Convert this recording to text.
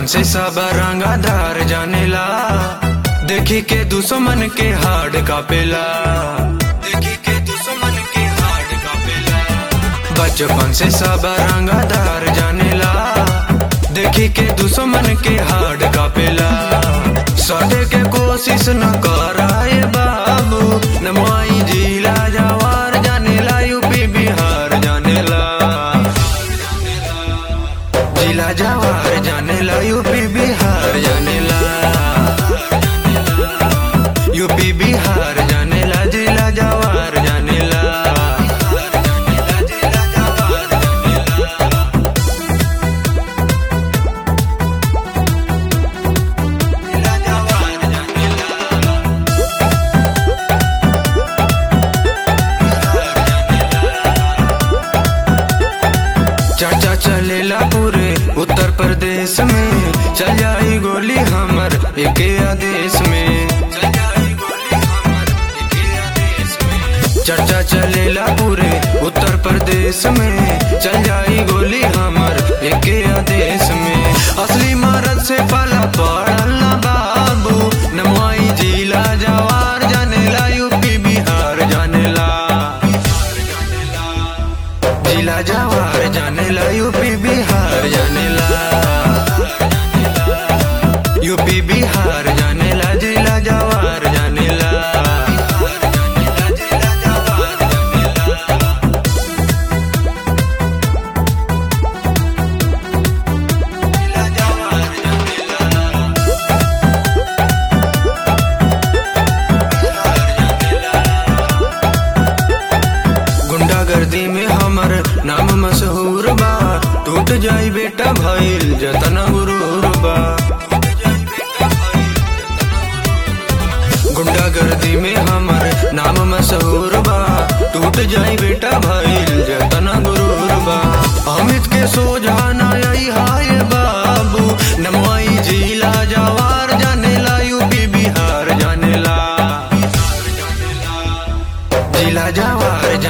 से सब रंगादार जानेला, देखी के दुश्मन के हाड कापेला, देखी के दुश्मन के हाड कापेला। बचपन से सब रंगादार जानेला, देखी के दुश्मन के हाड कापेला। सड़े के कोशिश न कराए बाबू, नमवाई जिला जवार जानेला, यूपी बिहार जानेला, जिला जवार जानेला, यूपी बिहार जानेला, यूपी बिहार जानेला, जिला जवार जानेला। चर्चा चलेला पूरे उत्तर प्रदेश में, चल जाई गोली हमर एके आदेश में, चल जाई गोली हमर एके आदेश में। चर्चा चलेला पूरे उत्तर प्रदेश में, चल जाई गोली हमर एके आदेश में। असली मरद से पाला पड़ल ना बाबू, नमवाई जिला जवार जानेला, यूपी बिहार जानेला, जिला जवार जानेला, यूपी बिहार जानेला, यूपी बिहार जानेला, जिला जवार जानेला। गुंडागर्दी में हमर नाम मशहूर बा, टूट जाई बेटा भइल जतना गुरूर बा। गुंडागर्दी में हमर नाम मशहूर बा, टूट जाई बेटा भइल जतना गुरूर बा। अमित के सोझा ना आई हाय बाबू, नमवाई जिला जवार जानेला, यूपी बिहार जानेला, जिला जवार